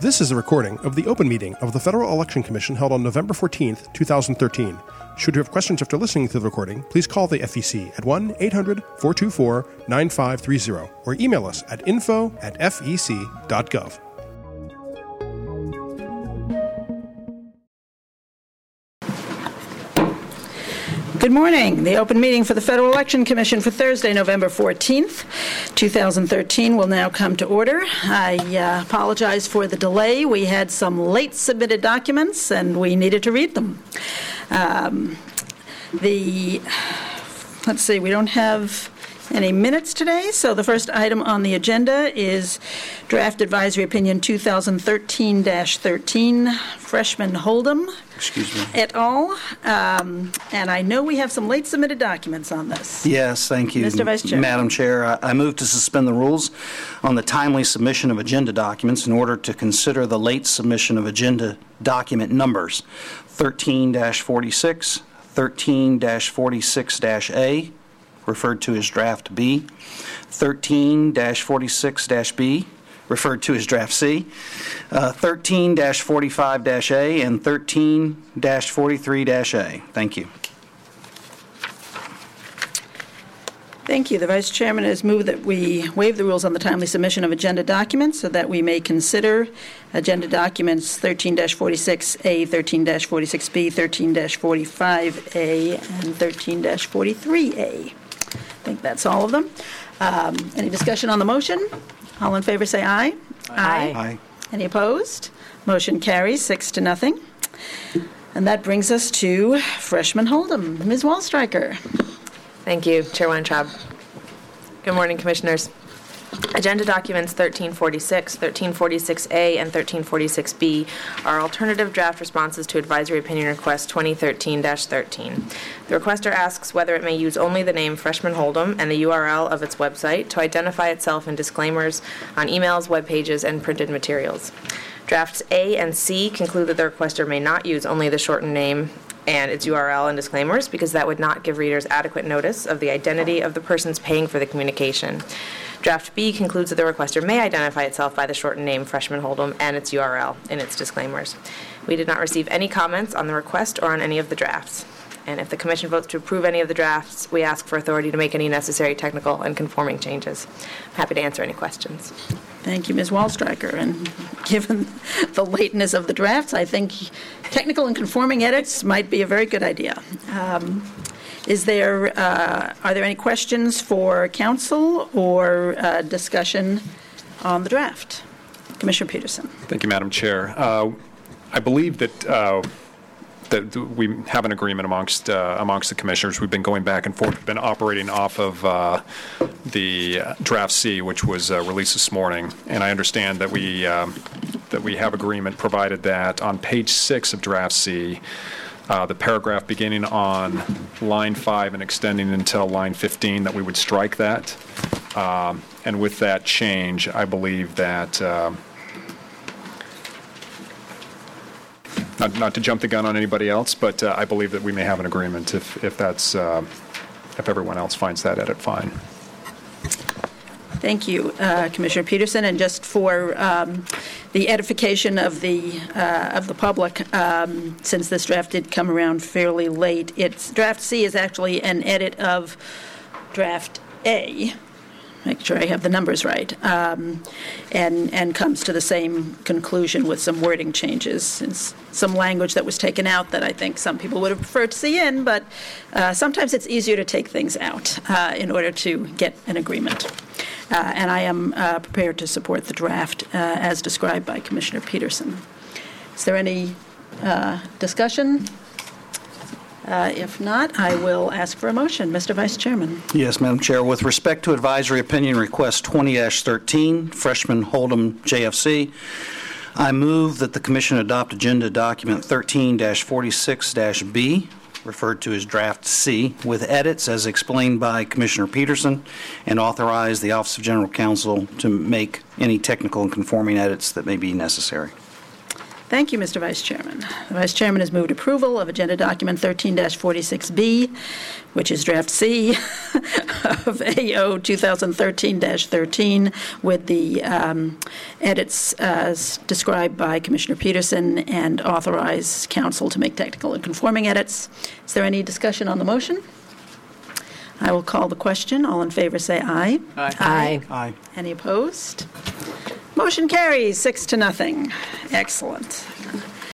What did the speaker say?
This is a recording of the open meeting of the Federal Election Commission held on November 14th, 2013. Should you have questions after listening to the recording, please call the FEC at 1-800-424-9530 or email us at info@fec.gov. Good morning. The open meeting for the Federal Election Commission for Thursday, November 14th, 2013 will now come to order. I apologize for the delay. We had some late submitted documents and we needed to read them. Let's see, we don't have any minutes today, so the first item on the agenda is Draft Advisory Opinion 2013-13, Freshman Hold'em et al. And I know we have some late submitted documents on this. Yes, thank you, Mr. Vice Chair. Madam Chair. I move to suspend the rules on the timely submission of agenda documents in order to consider the late submission of agenda document numbers 13-46, 13-46-A, referred to as Draft B, 13-46-B, referred to as Draft C, 13-45-A, and 13-43-A. Thank you. Thank you. The Vice Chairman has moved that we waive the rules on the timely submission of agenda documents so that we may consider agenda documents 13-46A, 13-46B, 13-45A, and 13-43A. I think that's all of them. Any discussion on the motion? All in favor say aye. Aye. Aye. Any opposed? Motion carries 6-0. And that brings us to Freshman Hold'em. Ms. Wallstreicher. Thank you, Chair Weintraub. Good morning, Commissioners. Agenda documents 1346, 1346A, and 1346B are alternative draft responses to Advisory Opinion Request 2013-13. The requester asks whether it may use only the name Freshman Hold'em and the URL of its website to identify itself in disclaimers on emails, web pages, and printed materials. Drafts A and C conclude that the requester may not use only the shortened name and its URL and disclaimers because that would not give readers adequate notice of the identity of the persons paying for the communication. Draft B concludes that the requester may identify itself by the shortened name Freshman Hold'em and its URL in its disclaimers. We did not receive any comments on the request or on any of the drafts. And if the Commission votes to approve any of the drafts, we ask for authority to make any necessary technical and conforming changes. I'm happy to answer any questions. Thank you, Ms. Wallstreicher. And given the lateness of the drafts, I think technical and conforming edits might be a very good idea. Are there any questions for council or discussion on the draft? Commissioner Peterson. Thank you, Madam Chair. I believe that we have an agreement amongst the commissioners. We've been going back and forth. We've been operating off of the Draft C, which was released this morning, and I understand that we have agreement provided that on page 6 of Draft C, the paragraph beginning on line 5 and extending until line 15, that we would strike that. And with that change, I believe that, not to jump the gun on anybody else, but I believe that we may have an agreement if everyone else finds that edit fine. Thank you, Commissioner Peterson. And just for the edification of the public, since this draft did come around fairly late, Draft C is actually an edit of Draft A. Make sure I have the numbers right, and comes to the same conclusion with some wording changes and some language that was taken out that I think some people would have preferred to see in, but sometimes it's easier to take things out in order to get an agreement. And I am prepared to support the draft as described by Commissioner Peterson. Is there any discussion? If not, I will ask for a motion. Mr. Vice Chairman. Yes, Madam Chair. With respect to Advisory Opinion Request 20-13, Freshman Hold'em JFC, I move that the Commission adopt Agenda Document 13-46-B, referred to as Draft C, with edits as explained by Commissioner Peterson, and authorize the Office of General Counsel to make any technical and conforming edits that may be necessary. Thank you, Mr. Vice Chairman. The Vice Chairman has moved approval of Agenda Document 13-46B, which is Draft C of AO 2013-13, with the edits as described by Commissioner Peterson, and authorize council to make technical and conforming edits. Is there any discussion on the motion? I will call the question. All in favor say aye. Aye. Aye. Any opposed? Motion carries 6-0. Excellent.